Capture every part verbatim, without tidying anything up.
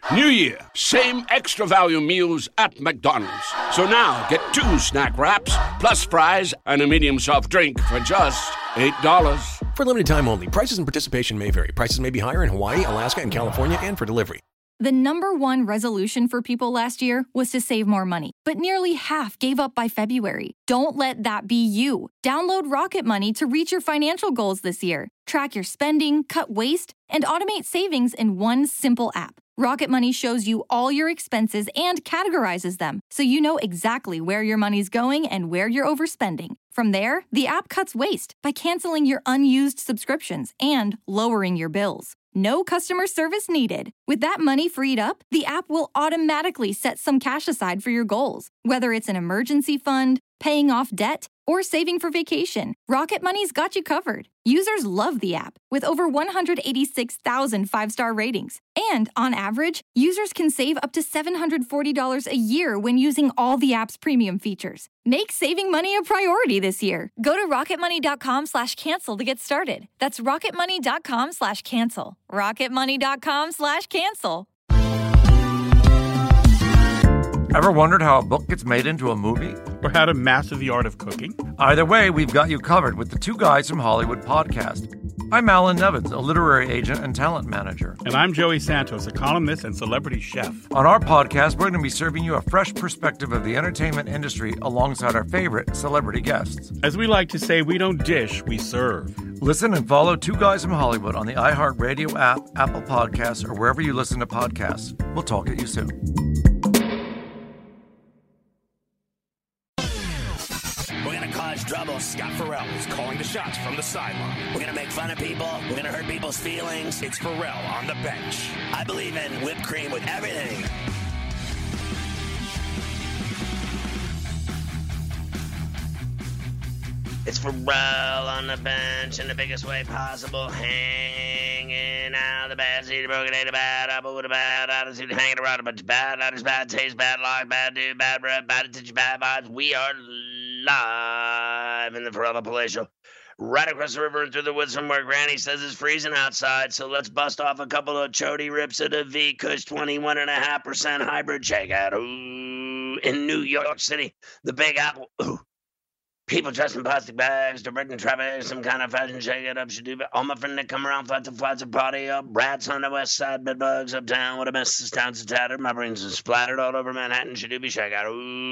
New year, same extra value meals at McDonald's. So now get two snack wraps, plus fries, and a medium soft drink for just eight dollars. For limited time only. Prices and participation may vary. Prices may be higher in Hawaii, Alaska, and California, and for delivery. The number one resolution for people last year was to save more money, but nearly half gave up by February. Don't let that be you. Download Rocket Money to reach your financial goals this year. Track your spending, cut waste, and automate savings in one simple app. Rocket Money shows you all your expenses and categorizes them, so you know exactly where your money's going and where you're overspending. From there, the app cuts waste by canceling your unused subscriptions and lowering your bills. No customer service needed. With that money freed up, the app will automatically set some cash aside for your goals, whether it's an emergency fund, paying off debt, or saving for vacation. Rocket Money's got you covered. Users love the app, with over one hundred eighty-six thousand five-star ratings. And on average, users can save up to seven hundred forty dollars a year when using all the app's premium features. Make saving money a priority this year. Go to rocketmoney.com slash cancel to get started. That's rocketmoney.com slash cancel. rocketmoney.com slash cancel. Ever wondered how a book gets made into a movie? Or how to master the art of cooking? Either way, we've got you covered with the Two Guys from Hollywood podcast. I'm Alan Nevins, a literary agent and talent manager. And I'm Joey Santos, a columnist and celebrity chef. On our podcast, we're going to be serving you a fresh perspective of the entertainment industry alongside our favorite celebrity guests. As we like to say, we don't dish, we serve. Listen and follow Two Guys from Hollywood on the iHeartRadio app, Apple Podcasts, or wherever you listen to podcasts. We'll talk at you soon. We're going to cause trouble. Scott Farrell is calling the shots from the sideline. We're going to make fun of people. We're going to hurt people's feelings. It's Farrell on the bench. I believe in whipped cream with everything. It's Farrell on the bench in the biggest way possible, hanging out the bad seed, broken ain't a bad apple with a bad attitude, hanging around a bunch of bad letters, bad taste, bad luck, bad dude, bad breath, bad attention, bad vibes. We are live in the Farrell Palatial, right across the river and through the woods from where Granny says it's freezing outside. So let's bust off a couple of chody rips of the V Kush twenty-one point five percent hybrid shakeout. Ooh, in New York City, the Big Apple. Ooh. People dressed in plastic bags, directing traffic, some kind of fashion shake it up, should do all my friends that come around, flat to flats, a party up, rats on the west side, bedbugs uptown, what a mess, this town's tattered, my brains are splattered all over Manhattan, should do be shake out,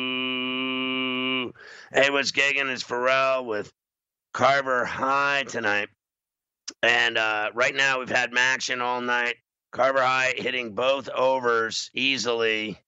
ooh. Hey, what's gigging? It's Farrell with Carver High tonight, and uh, right now we've had action all night, Carver High hitting both overs easily,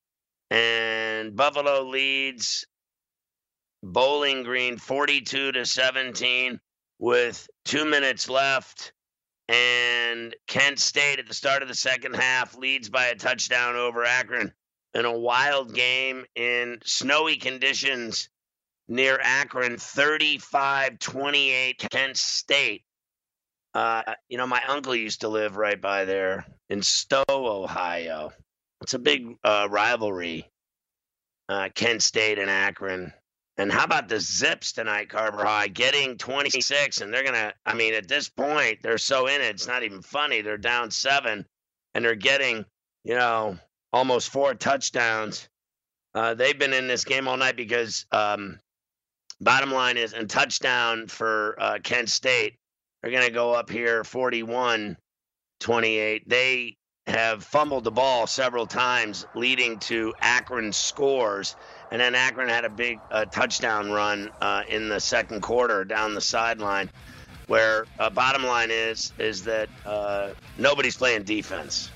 and Buffalo leads Bowling Green forty-two to seventeen with two minutes left, and Kent State at the start of the second half leads by a touchdown over Akron in a wild game in snowy conditions near Akron, thirty-five twenty-eight Kent State. Uh, you know, my uncle used to live right by there in Stowe, Ohio. It's a big uh, rivalry, uh, Kent State and Akron. And how about the Zips tonight, Carver High, getting twenty-six, and they're going to, I mean, at this point, they're so in it, it's not even funny. They're down seven, and they're getting, you know, almost four touchdowns. Uh, they've been in this game all night because um, bottom line is, and touchdown for uh, Kent State, they're going to go up here forty-one twenty-eight. They have fumbled the ball several times, leading to Akron scores. And then Akron had a big uh, touchdown run uh, in the second quarter down the sideline, where uh, bottom line is is that uh, nobody's playing defense.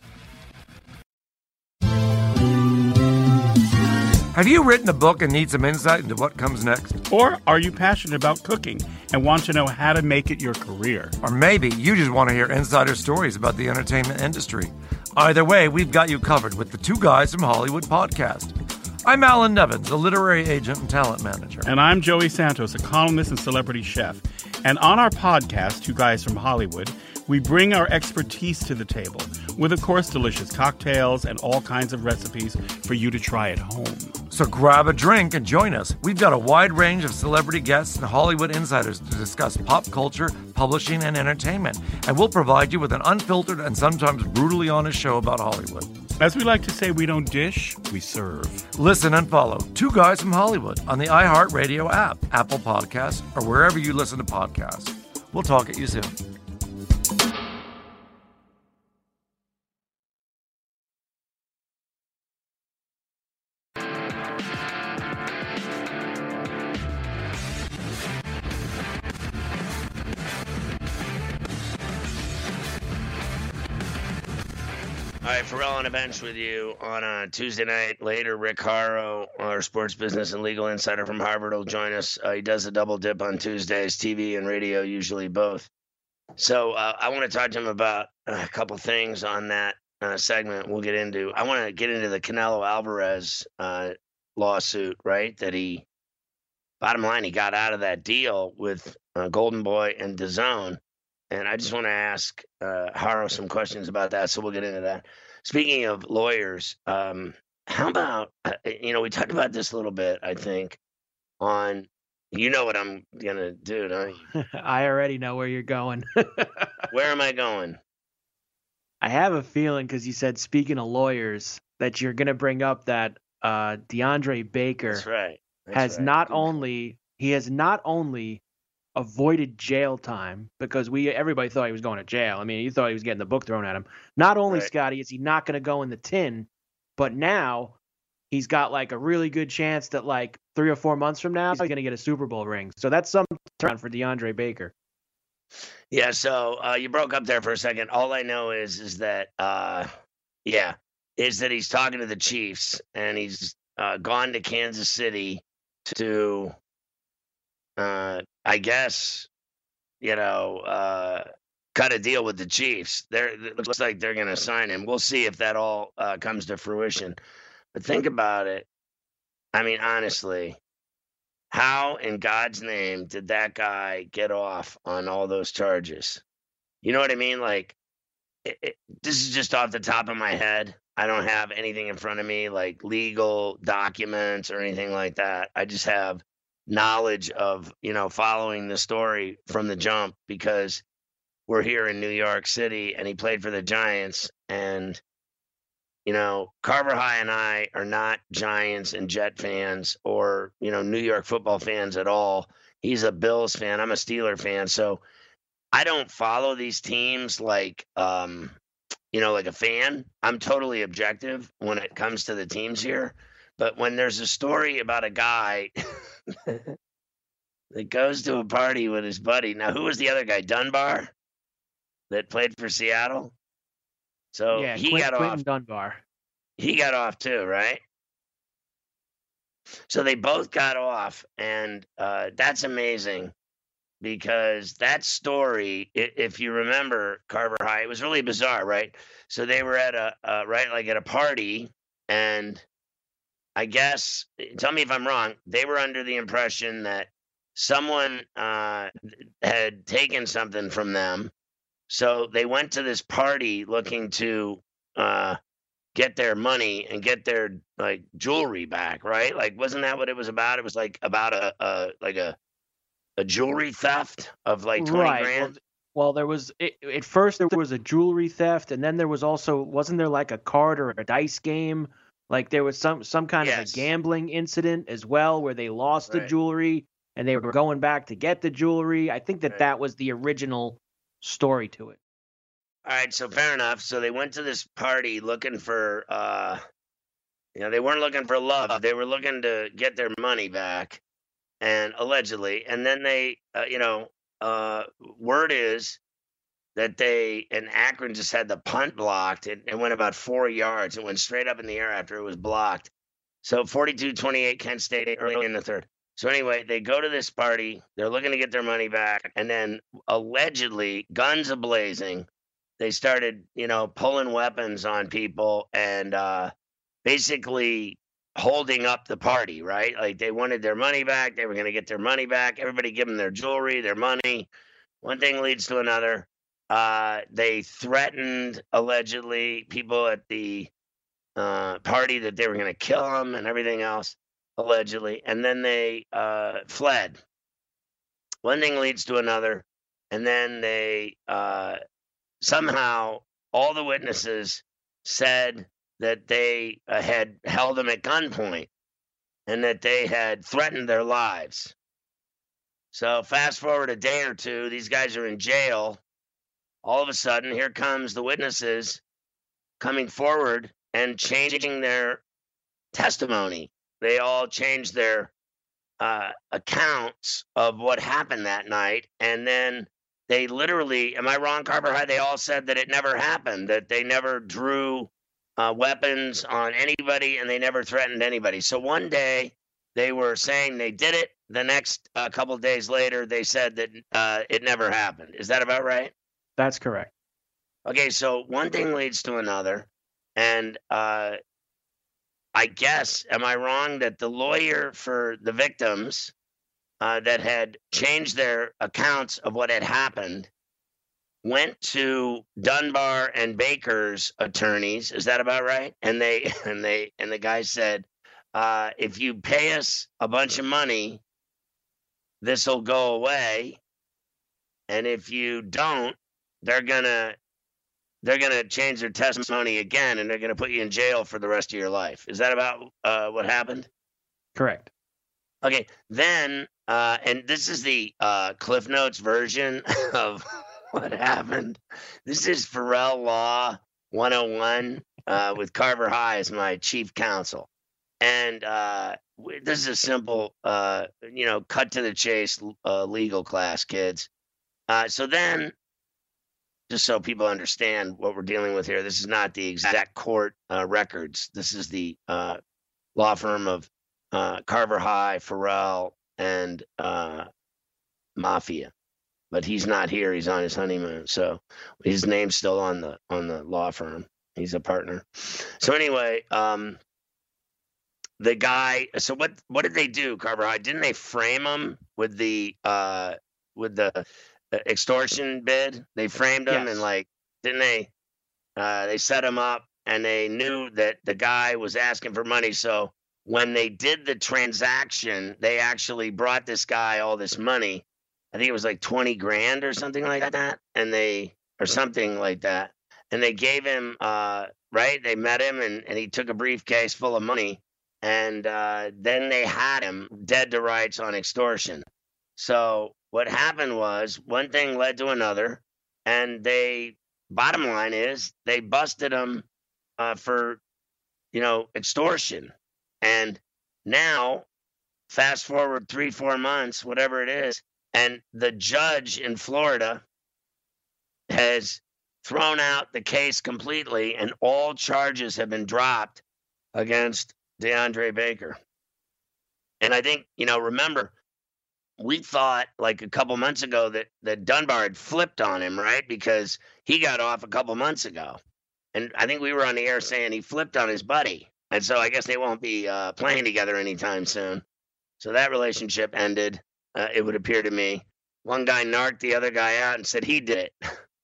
Have you written a book and need some insight into what comes next? Or are you passionate about cooking and want to know how to make it your career? Or maybe you just want to hear insider stories about the entertainment industry. Either way, we've got you covered with the Two Guys from Hollywood podcast. I'm Alan Nevins, a literary agent and talent manager. And I'm Joey Santos, a columnist and celebrity chef. And on our podcast, Two Guys from Hollywood, we bring our expertise to the table with, of course, delicious cocktails and all kinds of recipes for you to try at home. So grab a drink and join us. We've got a wide range of celebrity guests and Hollywood insiders to discuss pop culture, publishing, and entertainment. And we'll provide you with an unfiltered and sometimes brutally honest show about Hollywood. As we like to say, we don't dish, we serve. Listen and follow Two Guys from Hollywood on the iHeartRadio app, Apple Podcasts, or wherever you listen to podcasts. We'll talk at you soon. All right, Pharrell on a bench with you on a Tuesday night. Later, Rick Haro, our sports business and legal insider from Harvard, will join us. Uh, he does a double dip on Tuesdays, T V and radio, usually both. So uh, I want to talk to him about a couple things on that uh, segment we'll get into. I want to get into the Canelo Alvarez uh, lawsuit, right? That he, bottom line, he got out of that deal with uh, Golden Boy and DAZN. And I just want to ask uh, Haro some questions about that, so we'll get into that. Speaking of lawyers, um, how about, uh, you know, we talked about this a little bit, I think, on, you know what I'm going to do, don't you? I already know where you're going. Where am I going? I have a feeling, because you said, speaking of lawyers, that you're going to bring up that uh, DeAndre Baker That's right. That's has right. not Good. only, he has not only avoided jail time, because we everybody thought he was going to jail. I mean, you thought he was getting the book thrown at him. Not only, Right. Scotty, is he not going to go in the tin, but now he's got like a really good chance that like three or four months from now he's going to get a Super Bowl ring. So that's some turn for DeAndre Baker. Yeah, so uh, you broke up there for a second. All I know is is that, uh, yeah, is that he's talking to the Chiefs, and he's uh, gone to Kansas City to, uh, I guess, you know, uh, cut a deal with the Chiefs. They're, it looks like they're going to sign him. We'll see if that all uh, comes to fruition. But think about it. I mean, honestly, how in God's name did that guy get off on all those charges? You know what I mean? Like, it, it, this is just off the top of my head. I don't have anything in front of me, like legal documents or anything like that. I just have knowledge of, you know, following the story from the jump, because we're here in New York City and he played for the Giants. And, you know, Carver High and I are not Giants and Jet fans or, you know, New York football fans at all. He's a Bills fan. I'm a Steeler fan. So I don't follow these teams like, um, you know, like a fan. I'm totally objective when it comes to the teams here. But when there's a story about a guy that goes to a party with his buddy. Now, who was the other guy? Dunbar, that played for Seattle? So yeah, he Quint, got Quentin off. Dunbar. He got off too, right? So they both got off, and uh, that's amazing, because that story, if you remember Carver High, it was really bizarre, right? So they were at a, uh, right, like at a party, and I guess, tell me if I'm wrong, they were under the impression that someone uh, had taken something from them. So they went to this party looking to uh, get their money and get their like jewelry back, right? Like, wasn't that what it was about? It was like about a, a like a a jewelry theft of like twenty Right. grand. Well, well, there was it, at first there was a jewelry theft, and then there was also wasn't there like a card or a dice game? Like there was some some kind Yes. of a gambling incident as well, where they lost the Right. jewelry and they were going back to get the jewelry. I think that Right. that was the original story to it. All right, so fair enough. So they went to this party looking for, uh, you know, they weren't looking for love. They were looking to get their money back, and allegedly. And then they, uh, you know, uh, word is that they, and Akron just had the punt blocked. It, it went about four yards. It went straight up in the air after it was blocked. So forty-two twenty-eight Kent State early in the third. So anyway, they go to this party. They're looking to get their money back. And then allegedly, guns a-blazing, they started, you know, pulling weapons on people and uh, basically holding up the party, right? Like they wanted their money back. They were going to get their money back. Everybody give them their jewelry, their money. One thing leads to another. Uh, they threatened, allegedly, people at the uh, party that they were going to kill them and everything else, allegedly. And then they uh, fled. One thing leads to another. And then they... Uh, Somehow, all the witnesses said that they uh, had held them at gunpoint and that they had threatened their lives. So fast forward a day or two, these guys are in jail. All of a sudden, here comes the witnesses coming forward and changing their testimony. They all changed their uh, accounts of what happened that night. And then they literally, am I wrong, Carver High? They all said that it never happened, that they never drew uh, weapons on anybody and they never threatened anybody. So one day they were saying they did it. The next uh, couple of days later, they said that uh, it never happened. Is that about right? That's correct. Okay, so one thing leads to another. And uh, I guess, am I wrong that the lawyer for the victims uh, that had changed their accounts of what had happened went to Dunbar and Baker's attorneys? Is that about right? And they and they and the guy said, uh, if you pay us a bunch of money, this will go away. And if you don't, they're gonna they're gonna change their testimony again, and they're gonna put you in jail for the rest of your life. Is that about uh, what happened? Correct. Okay, then, uh, and this is the uh, Cliff Notes version of what happened. This is Pharrell Law one oh one uh, with Carver High as my chief counsel. And uh, this is a simple, uh, you know, cut to the chase uh, legal class, kids. Uh, so then, just so people understand what we're dealing with here, this is not the exact court uh, records. This is the uh, law firm of uh, Carver High, Pharrell, and uh, Mafia. But he's not here. He's on his honeymoon. So his name's still on the on the law firm. He's a partner. So anyway, um, the guy. So what what did they do, Carver High? Didn't they frame him with the uh, with the extortion bid? They framed him, Yes. and like, didn't they? Uh, they set him up, and they knew that the guy was asking for money. So when they did the transaction, they actually brought this guy all this money. I think it was like twenty grand or something like that. And they, or something like that. And they gave him, uh, right? They met him and, and he took a briefcase full of money. And uh, then they had him dead to rights on extortion. So what happened was one thing led to another. And they, bottom line is, they busted him uh, for, you know, extortion. And now, fast forward three, four months, whatever it is, and the judge in Florida has thrown out the case completely, and all charges have been dropped against DeAndre Baker. And I think, you know, remember, we thought like a couple months ago that, that Dunbar had flipped on him, right? Because he got off a couple months ago. And I think we were on the air saying he flipped on his buddy. And so I guess they won't be uh, playing together anytime soon. So that relationship ended. Uh, it would appear to me. One guy narked the other guy out and said he did it.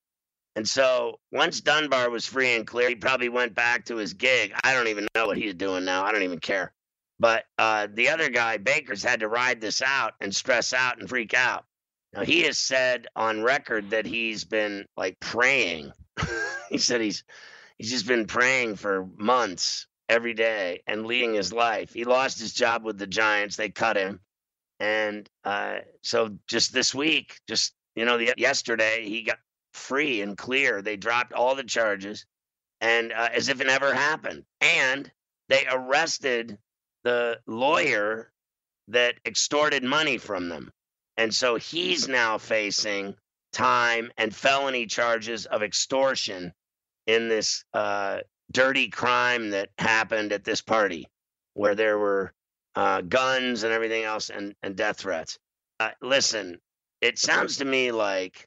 And so once Dunbar was free and clear, he probably went back to his gig. I don't even know what he's doing now. I don't even care. But uh, the other guy, Baker's, had to ride this out and stress out and freak out. Now, he has said on record that he's been, like, praying. He said he's he's just been praying for months every day and leading his life. He lost his job with the Giants. They cut him. And uh, so just this week, just, you know, the, yesterday, he got free and clear. They dropped all the charges and uh, as if it never happened. And they arrested the lawyer that extorted money from them. And so he's now facing time and felony charges of extortion in this uh, dirty crime that happened at this party where there were Uh, guns and everything else, and, and death threats. Uh, listen, it sounds to me like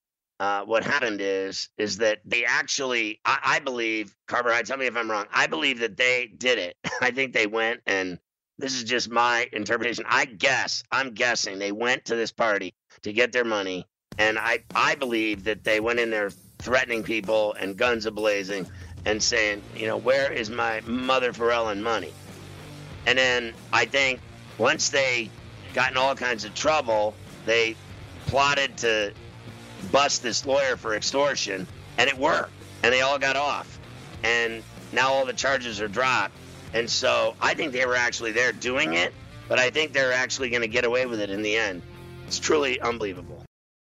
uh, what happened is is that they actually, I, I believe, Carver High, tell me if I'm wrong, I believe that they did it. I think they went, and this is just my interpretation. I guess, I'm guessing, they went to this party to get their money, and I, I believe that they went in there threatening people and guns a-blazing and saying, you know, where is my mother Pharrell money? And then I think once they got in all kinds of trouble, they plotted to bust this lawyer for extortion, and it worked. And they all got off. And now all the charges are dropped. And so I think they were actually there doing it, but I think they're actually going to get away with it in the end. It's truly unbelievable.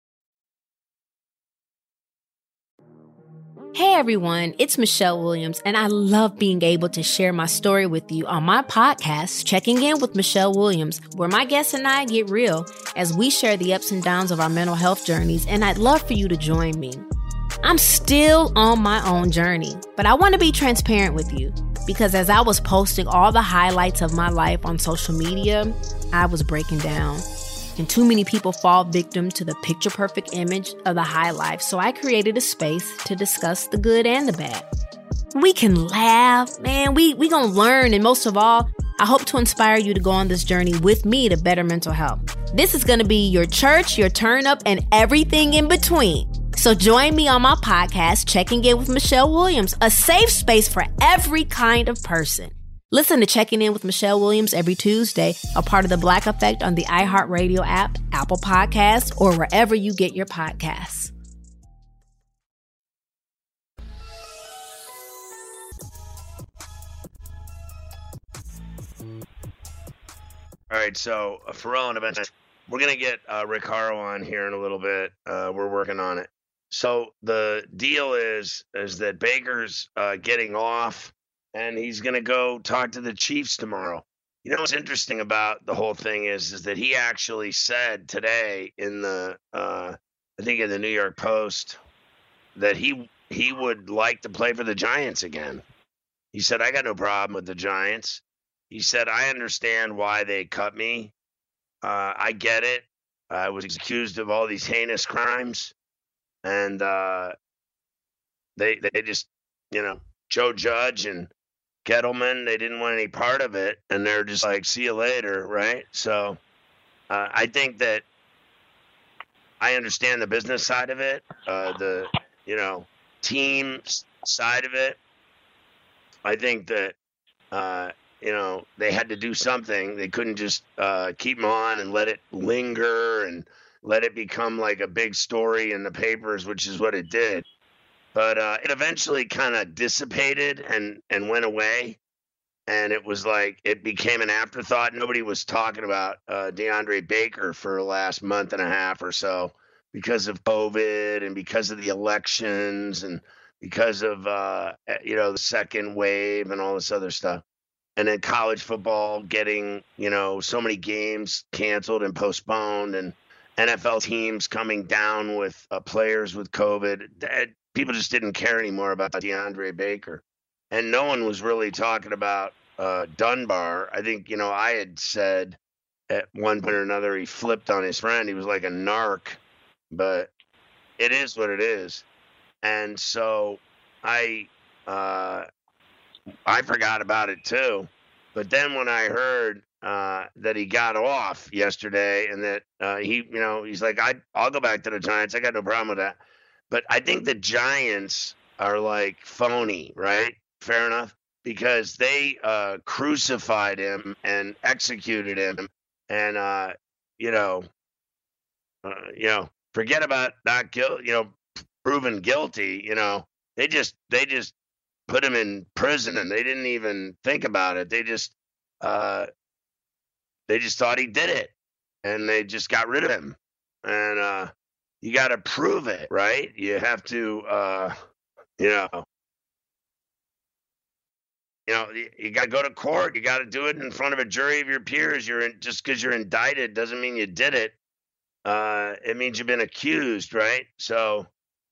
Hey everyone, it's Michelle Williams, and I love being able to share my story with you on my podcast, Checking In with Michelle Williams, where my guests and I get real as we share the ups and downs of our mental health journeys, and I'd love for you to join me. I'm still on my own journey, but I want to be transparent with you because as I was posting all the highlights of my life on social media, I was breaking down. And too many people fall victim to the picture-perfect image of the high life, so I created a space to discuss the good and the bad. We can laugh, man, we we gonna learn, and most of all, I hope to inspire you to go on this journey with me to better mental health. This is gonna be your church, your turn-up, and everything in between. So join me on my podcast, Checking In with Michelle Williams, a safe space for every kind of person. Listen to Checking In with Michelle Williams every Tuesday, a part of the Black Effect on the iHeartRadio app, Apple Podcasts, or wherever you get your podcasts. All right, so uh, Pharrell and events. We're going to get uh, Rick Haro on here in a little bit. Uh, we're working on it. So the deal is, is that Baker's uh, getting off. And he's going to go talk to the Chiefs tomorrow. You know what's interesting about the whole thing is, is that he actually said today in the, uh, I think in the New York Post, that he he would like to play for the Giants again. He said, I got no problem with the Giants. He said, I understand why they cut me. Uh, I get it. I was accused of all these heinous crimes. And uh, they they just, you know, Joe Judge and Gettleman, they didn't want any part of it, and they're just like, see you later, right? So uh, I think that I understand the business side of it, uh, the, you know, team side of it. I think that, uh, you know, they had to do something. They couldn't just uh, keep them on and let it linger and let it become like a big story in the papers, which is what it did. But uh, it eventually kind of dissipated and, and went away. And it was like it became an afterthought. Nobody was talking about uh, DeAndre Baker for the last month and a half or so because of COVID and because of the elections and because of, uh, you know, the second wave and all this other stuff. And then college football getting, you know, so many games canceled and postponed and N F L teams coming down with uh, players with COVID. That, people just didn't care anymore about DeAndre Baker. And no one was really talking about uh, Dunbar. I think, you know, I had said at one point or another he flipped on his friend. He was like a narc. But it is what it is. And so I uh, I forgot about it too. But then when I heard uh, that he got off yesterday and that uh, he, you know, he's like, I, I'll go back to the Giants. I got no problem with that. But I think the Giants are like phony, right? Fair enough. Because they uh, crucified him and executed him. And, uh, you know, uh, you know, forget about not guilty, you know, proven guilty, you know, they just, they just put him in prison and they didn't even think about it. They just, uh, they just thought he did it and they just got rid of him. And, uh, you got to prove it, right? You have to, uh, you know, you know, you, you got to go to court. You got to do it in front of a jury of your peers. You're in, just because you're indicted doesn't mean you did it. Uh, it means you've been accused, right? So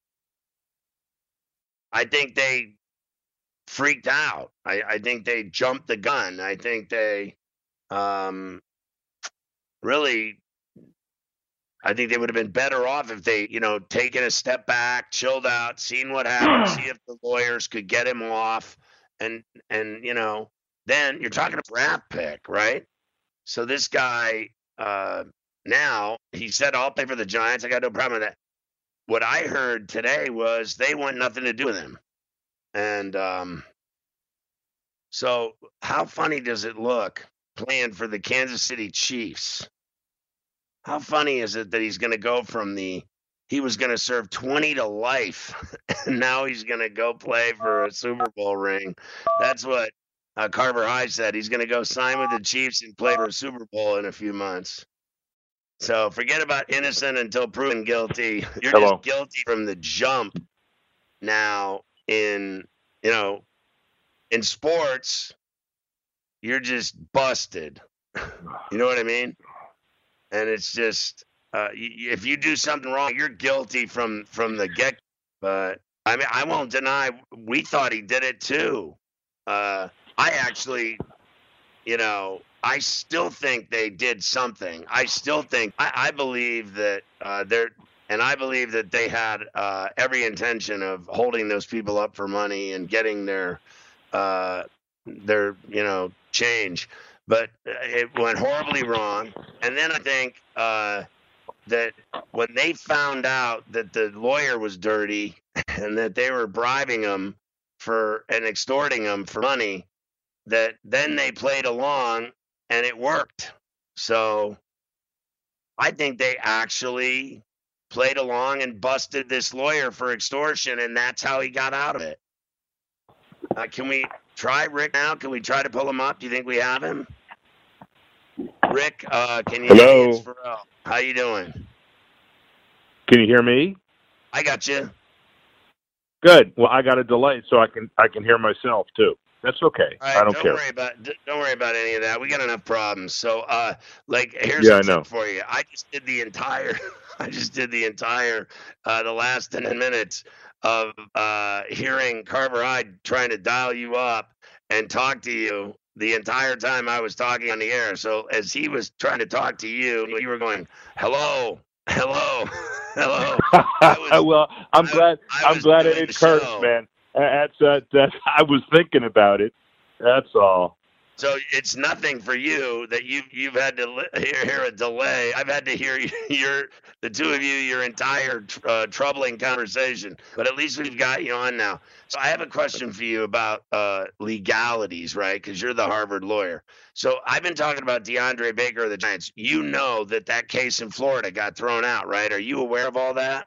I think they freaked out. I, I think they jumped the gun. I think they um, really, I think they would have been better off if they, you know, taken a step back, chilled out, seen what happened, see if the lawyers could get him off. And, and you know, then you're talking a draft pick, right? So this guy, uh, now, he said, I'll play for the Giants. I got no problem with that. What I heard today was they want nothing to do with him. And um, so how funny does it look playing for the Kansas City Chiefs? How funny is it that he's going to go from the he was going to serve twenty to life, and now he's going to go play for a Super Bowl ring. That's what uh, Carver High said. He's going to go sign with the Chiefs and play for a Super Bowl in a few months. So forget about innocent until proven guilty. You're Hello. just guilty from the jump. Now, in, you know, in sports, you're just busted. You know what I mean? And it's just, uh, you, if you do something wrong, you're guilty from, from the get. But I mean, I won't deny we thought he did it too. Uh, I actually, you know, I still think they did something. I still think, I, I believe that uh, they're, and I believe that they had uh, every intention of holding those people up for money and getting their, uh, their, you know, change. But it went horribly wrong. And then I think uh, that when they found out that the lawyer was dirty and that they were bribing him for and extorting him for money, that then they played along and it worked. So I think they actually played along and busted this lawyer for extortion, and that's how he got out of it. Uh, can we try Rick now? Can we try to pull him up? Do you think we have him? Rick, uh, can you Hello. hear me? It's Pharrell. How you doing? Can you hear me? I got you. Good. Well, I got a delay, so I can I can hear myself too. That's okay. All right, I don't, don't care. Worry about, don't worry about any of that. We got enough problems. So, uh, like, here's Yeah, a I tip know. for you. I just did the entire, I just did the entire, uh, the last ten minutes of uh, hearing Carver Hyde trying to dial you up and talk to you the entire time I was talking on the air. So as he was trying to talk to you, you were going, hello, hello, hello. I was- well, I'm I- glad. I I'm was glad doing it the occurred, show. man. That's that. That I was thinking about it. That's all. So it's nothing for you that you you've had to li- hear, hear a delay. I've had to hear your the two of you your entire uh, troubling conversation, but at least we've got you on now. So I have a question for you about uh, legalities, right? Because you're the Harvard lawyer. So I've been talking about DeAndre Baker of the Giants. You know that that case in Florida got thrown out, right? Are you aware of all that?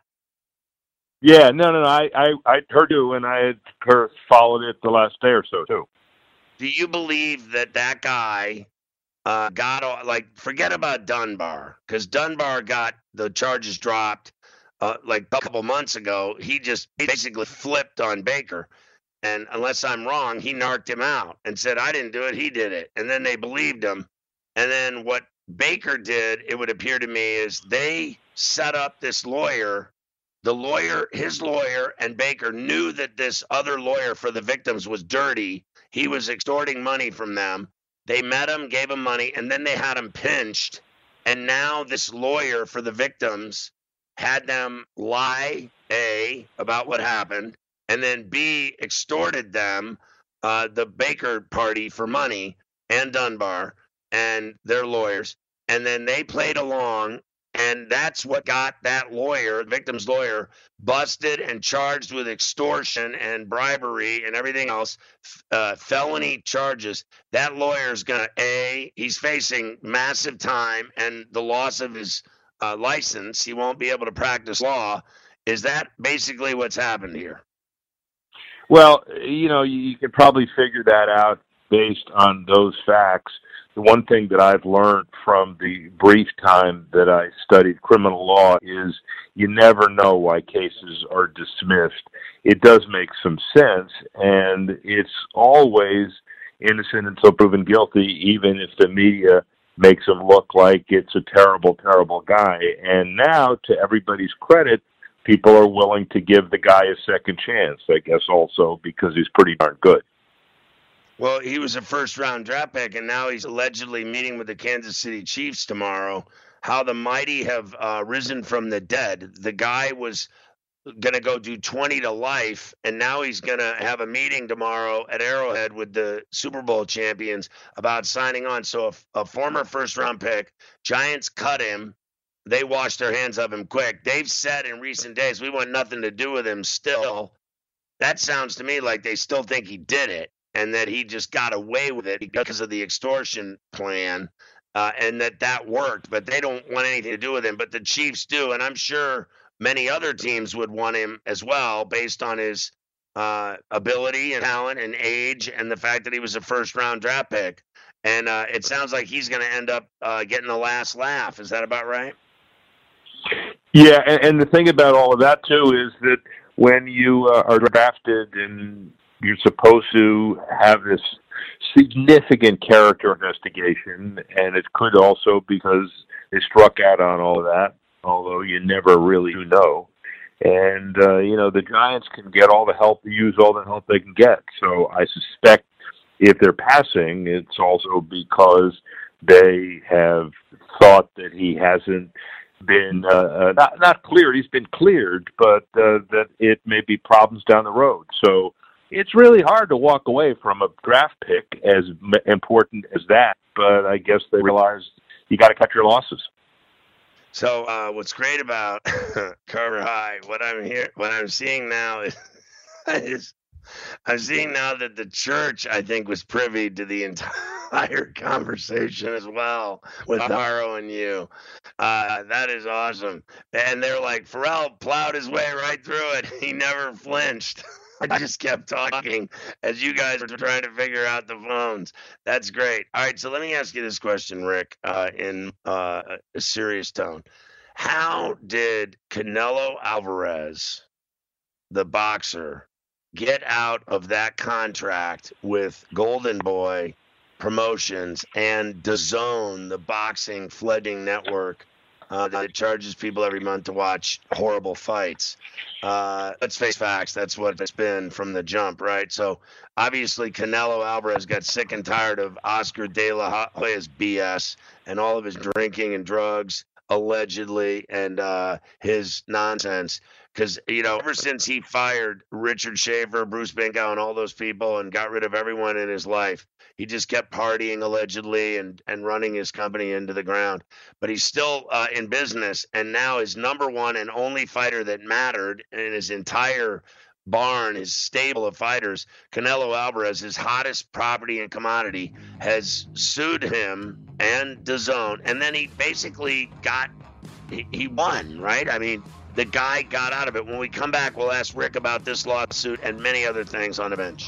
Yeah. No. No. no I. I. I heard you, and I had her followed it the last day or so too. Do you believe that that guy uh, got all- like forget about Dunbar because Dunbar got the charges dropped uh, like a couple months ago. He just basically flipped on Baker, and unless I'm wrong, he narked him out and said I didn't do it, he did it, and then they believed him. And then what Baker did, it would appear to me, is they set up this lawyer. The lawyer, his lawyer, and Baker knew that this other lawyer for the victims was dirty. He was extorting money from them. They met him, gave him money, and then they had him pinched. And now this lawyer for the victims had them lie, A, about what happened, and then B, extorted them, uh, the Baker party, for money, and Dunbar, and their lawyers. And then they played along. And that's what got that lawyer, the victim's lawyer, busted and charged with extortion and bribery and everything else, uh, felony charges. That lawyer's going to, A, he's facing massive time and the loss of his uh, license. He won't be able to practice law. Is that basically what's happened here? Well, you know, you, you could probably figure that out based on those facts. The one thing that I've learned from the brief time that I studied criminal law is you never know why cases are dismissed. It does make some sense, and it's always innocent until proven guilty, even if the media makes him look like it's a terrible, terrible guy. And now, to everybody's credit, people are willing to give the guy a second chance, I guess also because he's pretty darn good. Well, he was a first-round draft pick, and now he's allegedly meeting with the Kansas City Chiefs tomorrow. How the mighty have uh, risen from the dead. The guy was going to go do twenty to life, and now he's going to have a meeting tomorrow at Arrowhead with the Super Bowl champions about signing on. So a, a former first-round pick, Giants cut him. They washed their hands of him quick. They've said in recent days, we want nothing to do with him still. That sounds to me like they still think he did it, and that he just got away with it because of the extortion plan, uh, and that that worked. But they don't want anything to do with him. But the Chiefs do, and I'm sure many other teams would want him as well based on his uh, ability and talent and age and the fact that he was a first-round draft pick. And uh, it sounds like he's going to end up uh, getting the last laugh. Is that about right? Yeah, and, and the thing about all of that, too, is that when you uh, are drafted and you're supposed to have this significant character investigation, and it could also because they struck out on all of that, although you never really do know. And, uh, you know, the Giants can get all the help, use all the help they can get. So I suspect if they're passing, it's also because they have thought that he hasn't been, uh, uh, not, not cleared, he's been cleared, but uh, that it may be problems down the road. So it's really hard to walk away from a draft pick as important as that, but I guess they realize you got to cut your losses. So uh, what's great about Carver High, what I'm here, what I'm seeing now is, is I'm seeing now that the church, I think, was privy to the entire conversation as well with Haro and you. Uh, that is awesome. And they're like, Pharrell plowed his way right through it. He never flinched. I just kept talking as you guys were trying to figure out the phones. That's great. All right, so let me ask you this question, Rick, uh, in uh, a serious tone. How did Canelo Alvarez, the boxer, get out of that contract with Golden Boy Promotions and DAZN, the boxing fledgling network uh, that charges people every month to watch horrible fights? Uh, let's face facts. That's what it's been from the jump, right? So obviously Canelo Alvarez got sick and tired of Oscar De La Hoya's B S and all of his drinking and drugs, allegedly, and uh, his nonsense. Because, you know, ever since he fired Richard Schaefer, Bruce Benkow, and all those people and got rid of everyone in his life, he just kept partying allegedly and, and running his company into the ground. But he's still uh, in business, and now his number one and only fighter that mattered in his entire barn, his stable of fighters, Canelo Alvarez, his hottest property and commodity, has sued him and DAZN, and then he basically got he, he won, right? I mean, the guy got out of it. When we come back, we'll ask Rick about this lawsuit and many other things on the bench.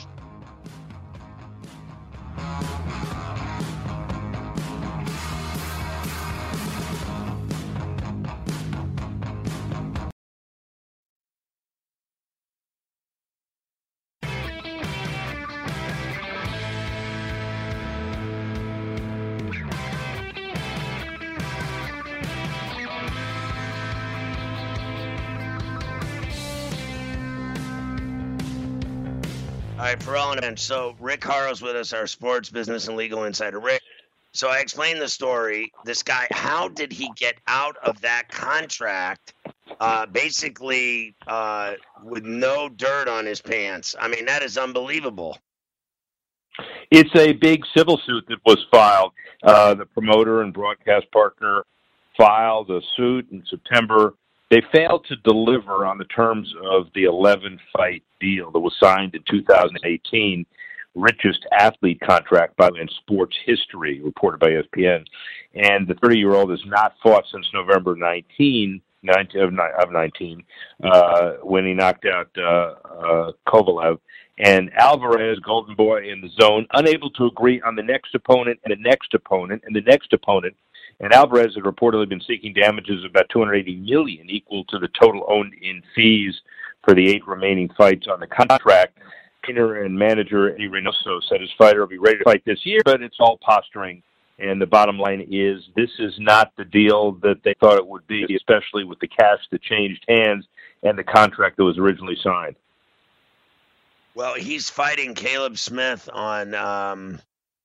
All right, Pharrell on the bench. So Rick Haro's with us, our sports business and legal insider. Rick, so I explained the story. This guy, how did he get out of that contract uh, basically uh, with no dirt on his pants? I mean, that is unbelievable. It's a big civil suit that was filed. Uh, the promoter and broadcast partner filed a suit in September. They failed to deliver on the terms of the eleven-fight deal that was signed in two thousand eighteen, richest athlete contract by in sports history, reported by E S P N. And the thirty-year-old has not fought since November nineteenth of nineteen, uh, when he knocked out uh, uh, Kovalev. And Alvarez, Golden Boy, in the zone, unable to agree on the next opponent and the next opponent and the next opponent. And Alvarez had reportedly been seeking damages of about two hundred eighty million dollars, equal to the total owned in fees for the eight remaining fights on the contract. Trainer and manager Eddie Reynoso said his fighter will be ready to fight this year, but it's all posturing. And the bottom line is this is not the deal that they thought it would be, especially with the cash that changed hands and the contract that was originally signed. Well, he's fighting Caleb Smith on um,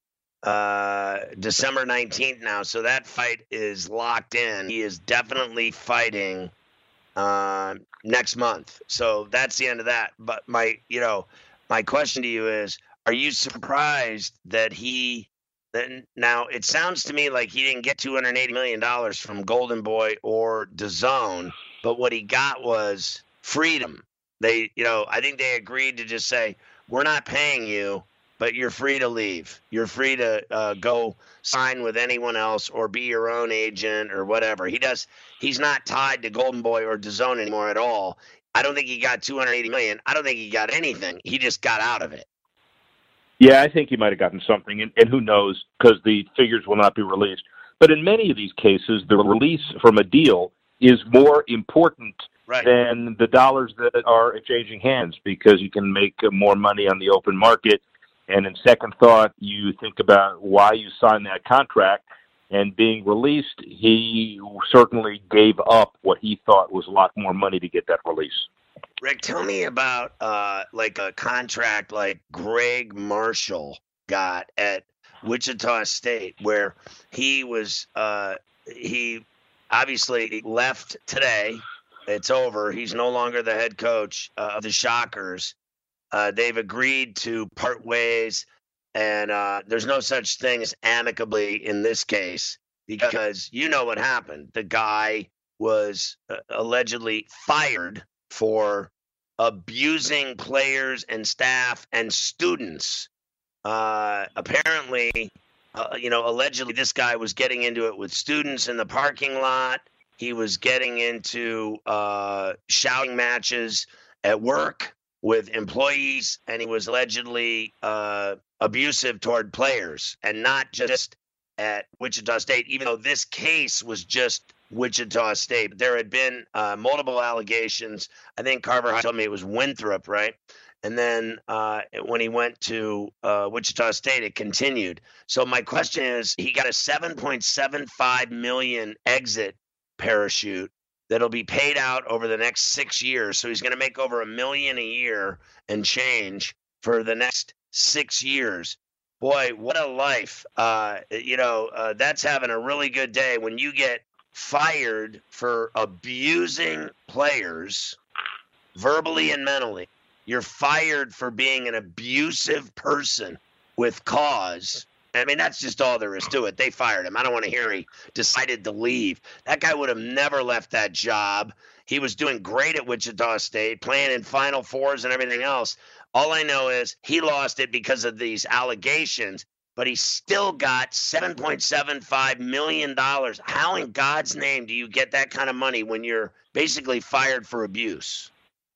uh, December nineteenth now, so that fight is locked in. He is definitely fighting uh, next month, so that's the end of that. But my, you know, my question to you is: are you surprised that he? That now it sounds to me like he didn't get two hundred eighty million dollars from Golden Boy or DAZN, but what he got was freedom. They, you know, I think they agreed to just say, we're not paying you, but you're free to leave. You're free to uh, go sign with anyone else or be your own agent or whatever. He does. He's not tied to Golden Boy or DAZN anymore at all. I don't think he got two hundred eighty million dollars. I don't think he got anything. He just got out of it. Yeah, I think he might have gotten something, and, and who knows, because the figures will not be released. But in many of these cases, the release from a deal is more important right. than the dollars that are exchanging hands, because you can make more money on the open market. And in second thought, you think about why you signed that contract, and being released, he certainly gave up what he thought was a lot more money to get that release. Rick, tell me about uh, like a contract like Greg Marshall got at Wichita State, where he was uh, he obviously left today. It's over. He's no longer the head coach uh, of the Shockers. Uh, they've agreed to part ways, and uh, there's no such thing as amicably in this case, because you know what happened. The guy was uh, allegedly fired for abusing players and staff and students. Uh, apparently, uh, you know, allegedly this guy was getting into it with students in the parking lot. He was getting into uh, shouting matches at work with employees, and he was allegedly uh, abusive toward players, and not just at Wichita State, even though this case was just Wichita State. There had been uh, multiple allegations. I think Carver told me it was Winthrop, right? And then uh, when he went to uh, Wichita State, it continued. So my question is, he got a seven point seven five million dollars exit parachute that'll be paid out over the next six years. So he's going to make over a million a year and change for the next six years. Boy, what a life. Uh, you know, uh, that's having a really good day when you get fired for abusing players verbally and mentally. You're fired for being an abusive person with cause. I mean, that's just all there is to it. They fired him. I don't want to hear he decided to leave. That guy would have never left that job. He was doing great at Wichita State, playing in Final Fours and everything else. All I know is he lost it because of these allegations, but he still got seven point seven five million dollars. How in God's name do you get that kind of money when you're basically fired for abuse?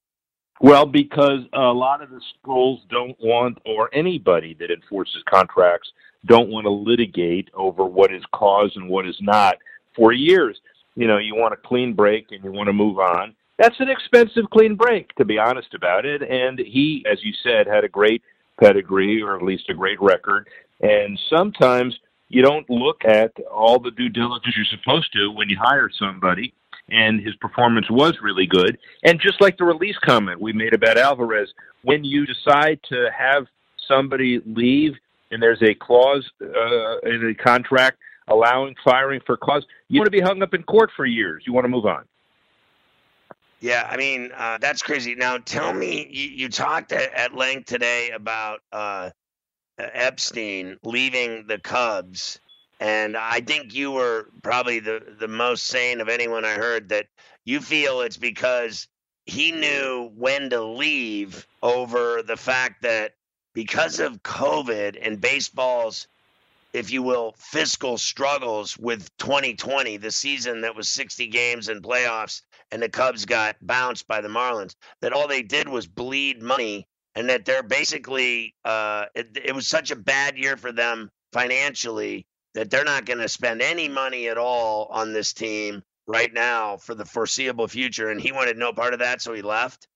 Well, because a lot of the schools don't want, or anybody that enforces contracts, don't want to litigate over what is cause and what is not for years. You know, you want a clean break and you want to move on. That's an expensive clean break, to be honest about it. And he, as you said, had a great pedigree, or at least a great record. And sometimes you don't look at all the due diligence you're supposed to when you hire somebody. And his performance was really good. And just like the release comment we made about Alvarez, when you decide to have somebody leave and there's a clause uh, in the contract allowing firing for cause, you want to be hung up in court for years. You want to move on. Yeah, I mean, uh, that's crazy. Now, tell me, you, you talked at, at length today about uh, Epstein leaving the Cubs. And I think you were probably the, the most sane of anyone I heard, that you feel it's because he knew when to leave over the fact that because of COVID and baseball's, if you will, fiscal struggles with twenty twenty, the season that was sixty games and playoffs, and the Cubs got bounced by the Marlins, that all they did was bleed money, and that they're basically uh, it, it was such a bad year for them financially that they're not going to spend any money at all on this team right now for the foreseeable future. And he wanted no part of that, so he left.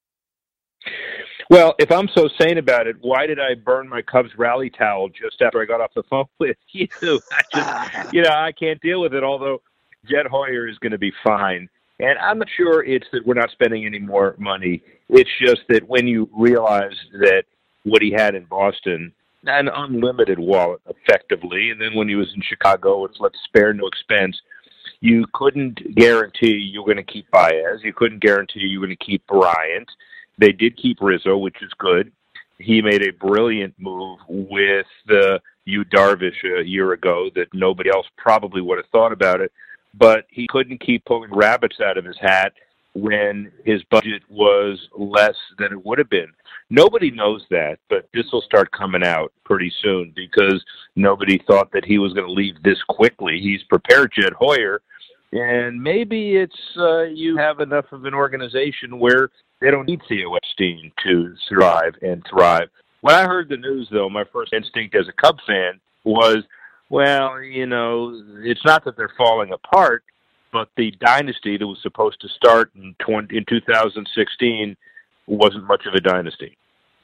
Well, if I'm so sane about it, why did I burn my Cubs rally towel just after I got off the phone with you? I just, you know, I can't deal with it, although Jed Hoyer is going to be fine. And I'm not sure it's that we're not spending any more money. It's just that when you realize that what he had in Boston, an unlimited wallet, effectively, and then when he was in Chicago, it's let's spare no expense. You couldn't guarantee you were going to keep Baez. You couldn't guarantee you were going to keep Bryant. They did keep Rizzo, which is good. He made a brilliant move with the uh, Yu Darvish a year ago that nobody else probably would have thought about it. But he couldn't keep pulling rabbits out of his hat. when his budget was less than it would have been. Nobody knows that, but this will start coming out pretty soon because nobody thought that he was going to leave this quickly. He's prepared Jed Hoyer, and maybe it's uh, you have enough of an organization where they don't need Theo Epstein to survive and thrive. When I heard the news, though, my first instinct as a Cub fan was, well, you know, it's not that they're falling apart, but the dynasty that was supposed to start in twenty, in two thousand sixteen wasn't much of a dynasty.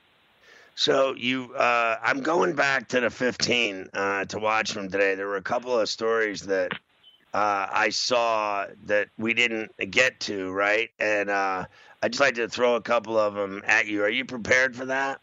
So you, uh, I'm going back to the fifteen uh, to watch from today. There were a couple of stories that uh, I saw that we didn't get to, right? And uh, I'd just like to throw a couple of them at you. Are you prepared for that?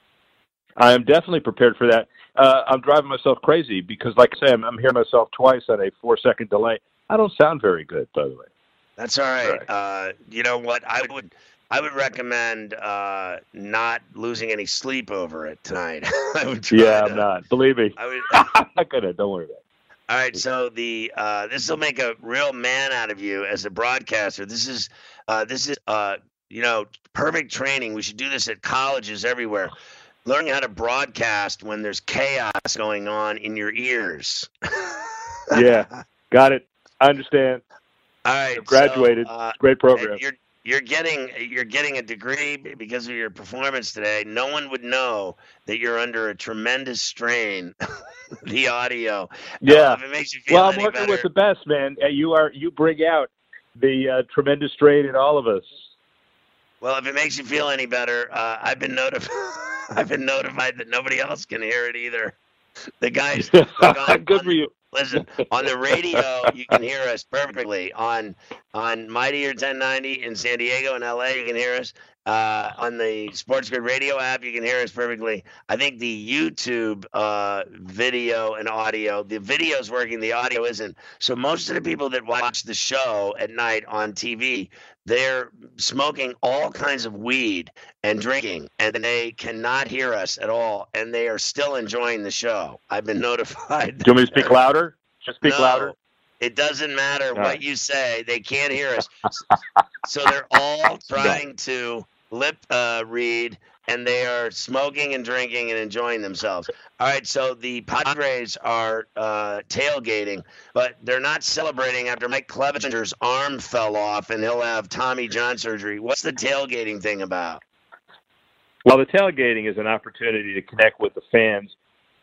I am definitely prepared for that. Uh, I'm driving myself crazy because, like I say, I'm, I'm hearing myself twice on a four-second delay. I don't sound very good, by the way. That's all right. All right. Uh, you know what? I would I would recommend uh, not losing any sleep over it tonight. I would try Yeah, to, I'm not. Believe me. I would, I'm not gonna. Don't worry about it. all right, so the uh, this will make a real man out of you as a broadcaster. This is uh, this is uh, you know perfect training. We should do this at colleges everywhere. Learning how to broadcast when there's chaos going on in your ears. Yeah, got it. I understand. All right, I've graduated. So, uh, Great program. You're you're getting you're getting a degree because of your performance today. No one would know that you're under a tremendous strain. The audio. Yeah. Uh, if it makes you feel Well, I'm any working better, with the best, man. Uh, You are. You bring out the uh, tremendous strain in all of us. well, if it makes you feel any better, uh, I've been notified. I've been notified that nobody else can hear it either. The guys. Look, on, Good on, for you. Listen, on the radio, you can hear us perfectly. On on Mighty or ten ninety in San Diego and L A, you can hear us. Uh, on the Sports Grid radio app, you can hear us perfectly. I think the YouTube uh, video and audio, the video's working, the audio isn't. So most of the people that watch the show at night on T V, they're smoking all kinds of weed and drinking, and they cannot hear us at all, and they are still enjoying the show. I've been notified. Do you want me to speak louder? Just speak No, louder. It doesn't matter All what right. you say. They can't hear us. So they're all trying to lip uh, read, and they are smoking and drinking and enjoying themselves. All right, so the Padres are uh, tailgating, but they're not celebrating after Mike Clevenger's arm fell off, and he'll have Tommy John surgery. What's the tailgating thing about? Well, the tailgating is an opportunity to connect with the fans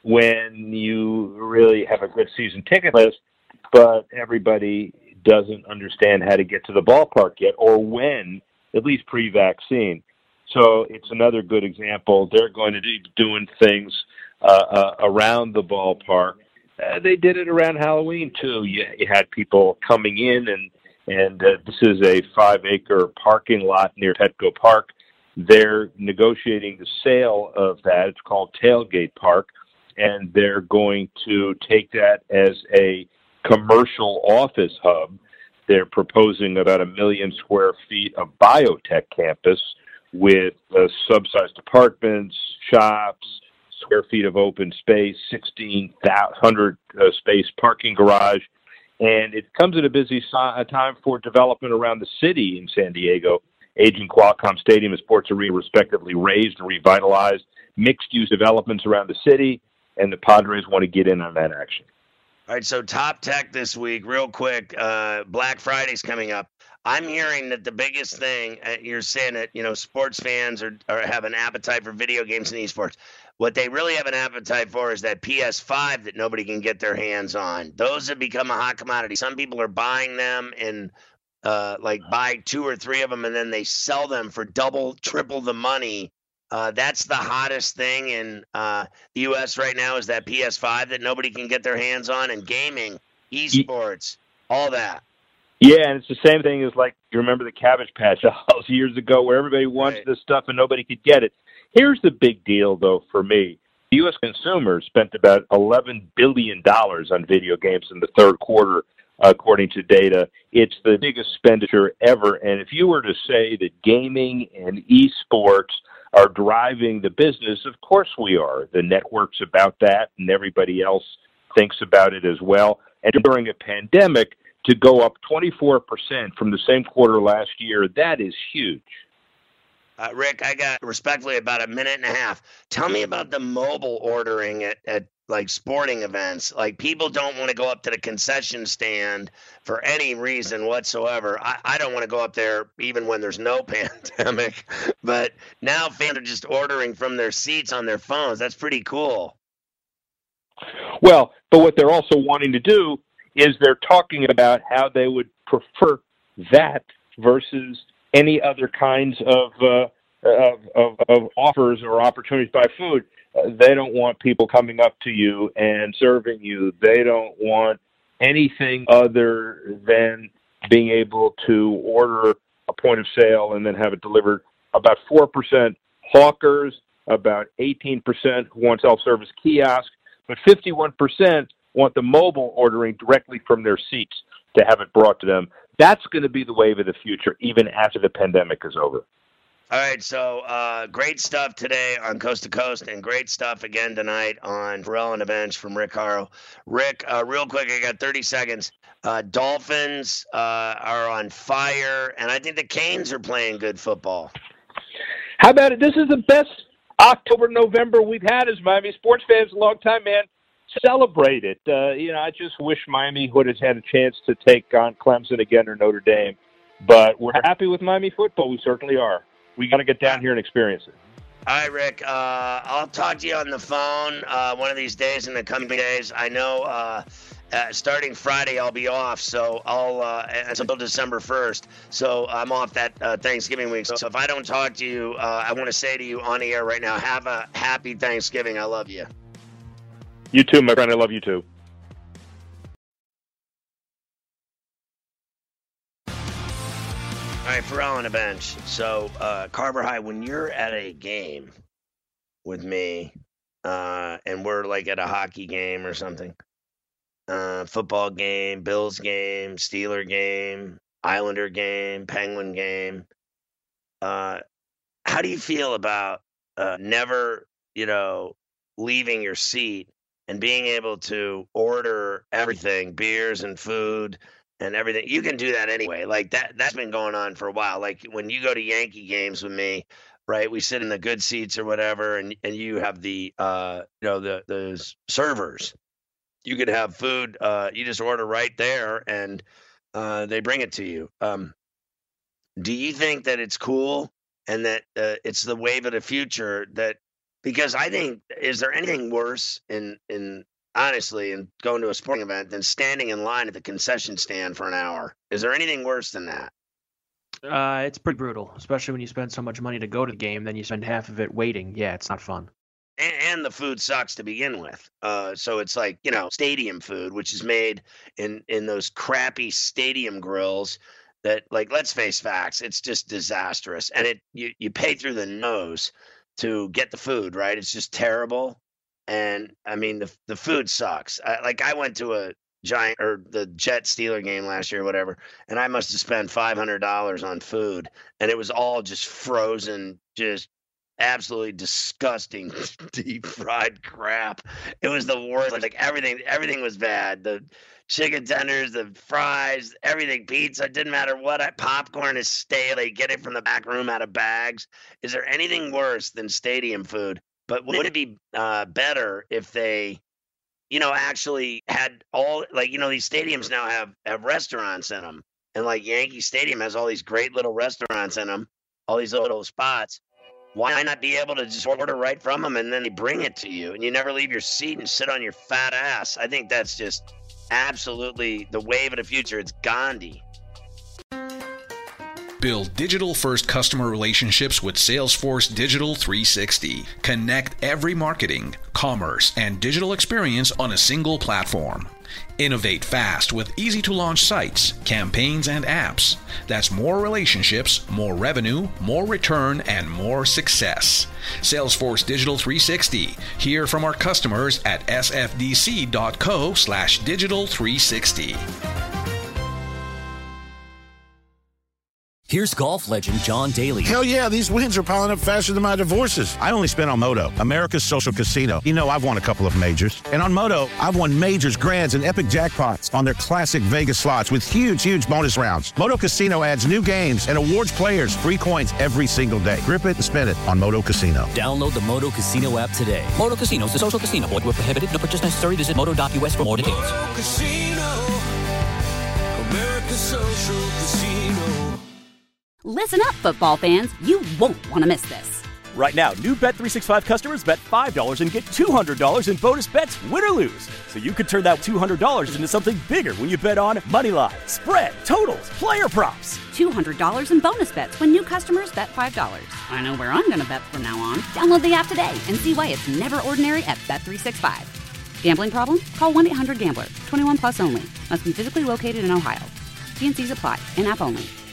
when you really have a good season ticket list, but everybody doesn't understand how to get to the ballpark yet, or when, at least pre-vaccine. So it's another good example. They're going to be doing things uh, uh, around the ballpark. Uh, they did it around Halloween, too. You, you had people coming in, and, and uh, this is a five-acre parking lot near Petco Park. They're negotiating the sale of that. It's called Tailgate Park, and they're going to take that as a commercial office hub. They're proposing about a million square feet of biotech campus with uh, subsized apartments, shops, square feet of open space, sixteen hundred uh, space parking garage. And it comes at a busy si- time for development around the city in San Diego. Aging Qualcomm Stadium and Sports Arena respectively raised and revitalized, mixed-use developments around the city, and the Padres want to get in on that action. All right, so top tech this week, real quick. Uh, Black Friday's coming up. I'm hearing that the biggest thing, uh, you're saying that, you know, sports fans are, are have an appetite for video games and esports. What they really have an appetite for is that P S five that nobody can get their hands on. Those have become a hot commodity. Some people are buying them and uh, like buy two or three of them, and then they sell them for double, triple the money. Uh, that's the hottest thing in uh, the U S right now is that P S five that nobody can get their hands on, and gaming, esports, all that. Yeah, and it's the same thing as, like, you remember the Cabbage Patch Dolls years ago where everybody wants Right. this stuff and nobody could get it. Here's the big deal, though, for me. The U S consumers spent about eleven billion dollars on video games in the third quarter, according to data. It's the biggest expenditure ever, and if you were to say that gaming and esports are driving the business, of course we are. The network's about that, and everybody else thinks about it as well. And during a pandemic, to go up twenty-four percent from the same quarter last year, that is huge. Uh, Rick, I got respectfully about a minute and a half. Tell me about the mobile ordering at, at like sporting events. Like, people don't want to go up to the concession stand for any reason whatsoever. I, I don't want to go up there even when there's no pandemic. But now fans are just ordering from their seats on their phones. That's pretty cool. Well, but what they're also wanting to do is they're talking about how they would prefer that versus any other kinds of, uh, of, of, of offers or opportunities to buy food. Uh, they don't want people coming up to you and serving you. They don't want anything other than being able to order a point of sale and then have it delivered. About four percent hawkers, about eighteen percent who want self-service kiosks, but fifty-one percent want the mobile ordering directly from their seats to have it brought to them. That's going to be the wave of the future, even after the pandemic is over. All right, so uh, great stuff today on Coast to Coast, and great stuff again tonight on Ferrall on the Bench from Rick Horrow. Rick, uh, real quick, I got thirty seconds. Uh, Dolphins uh, are on fire, and I think the Canes are playing good football. How about it? This is the best October, November we've had as Miami sports fans in a long time, man. Celebrate it. Uh, you know, I just wish Miami would have had a chance to take on Clemson again or Notre Dame. But we're happy with Miami football. We certainly are. We got to get down here and experience it. All right, Rick. Uh, I'll talk to you on the phone uh, one of these days in the coming days. I know uh, uh, starting Friday I'll be off, so I'll uh, until December first. So I'm off that uh, Thanksgiving week. So, so if I don't talk to you, uh, I want to say to you on the air right now, have a happy Thanksgiving. I love you. You too, my friend. I love you too. All right, Ferrall on the Bench. So, uh, Carver High, when you're at a game with me, uh, and we're like at a hockey game or something, uh, football game, Bills game, Steeler game, Islander game, Penguin game, uh, how do you feel about uh, never, you know, leaving your seat and being able to order everything, beers and food and everything? You can do that anyway. Like that, that's been going on for a while. Like when you go to Yankee games with me, right? We sit in the good seats or whatever, and, and you have the, uh, you know, the, the servers. You could have food. Uh, you just order right there and uh, they bring it to you. Um, do you think that it's cool and that uh, it's the wave of the future that, because I think, is there anything worse in, in, honestly, in going to a sporting event than standing in line at the concession stand for an hour? Is there anything worse than that? Uh, it's pretty brutal, especially when you spend so much money to go to the game, then you spend half of it waiting. Yeah, it's not fun. And, and the food sucks to begin with. Uh, so it's like, you know, stadium food, which is made in, in those crappy stadium grills that, like, let's face facts, it's just disastrous. And it you, you pay through the nose to get the food, right? It's just terrible. And I mean, the the food sucks. I, like I went to a giant or the Jet Steeler game last year or whatever, and I must have spent five hundred dollars on food, and it was all just frozen, just absolutely disgusting deep fried crap. It was the worst. Like everything, everything was bad. The chicken tenders, the fries, everything, pizza, it didn't matter what. I, popcorn is stale. They get it from the back room out of bags. Is there anything worse than stadium food? But would it be uh, better if they, you know, actually had all, like, you know, these stadiums now have, have restaurants in them. And like Yankee Stadium has all these great little restaurants in them, all these little spots. Why not be able to just order right from them and then they bring it to you and you never leave your seat and sit on your fat ass? I think that's just absolutely the wave of the future. It's Gandhi. Build digital-first customer relationships with Salesforce Digital three sixty. Connect every marketing, commerce, and digital experience on a single platform. Innovate fast with easy-to-launch sites, campaigns, and apps. That's more relationships, more revenue, more return, and more success. Salesforce Digital three sixty. Hear from our customers at sfdc.co slash digital360. Here's golf legend John Daly. Hell yeah, these wins are piling up faster than my divorces. I only spent on Moto, America's social casino. You know, I've won a couple of majors. And on Moto, I've won majors, grands, and epic jackpots on their classic Vegas slots with huge, huge bonus rounds. Moto Casino adds new games and awards players free coins every single day. Grip it and spin it on Moto Casino. Download the Moto Casino app today. Moto Casino is a social casino. Void where prohibited. No purchase necessary. Visit moto dot u s for more details. Moto Casino, America's social casino. Listen up, football fans. You won't want to miss this. Right now, new Bet three sixty-five customers bet five dollars and get two hundred dollars in bonus bets, win or lose. So you could turn that two hundred dollars into something bigger when you bet on money line, spread, totals, player props. two hundred dollars in bonus bets when new customers bet five dollars. I know where I'm going to bet from now on. Download the app today and see why it's never ordinary at Bet three sixty-five. Gambling problem? Call one eight hundred gambler. twenty-one plus only. Must be physically located in Ohio. T N Cs apply. In-app only.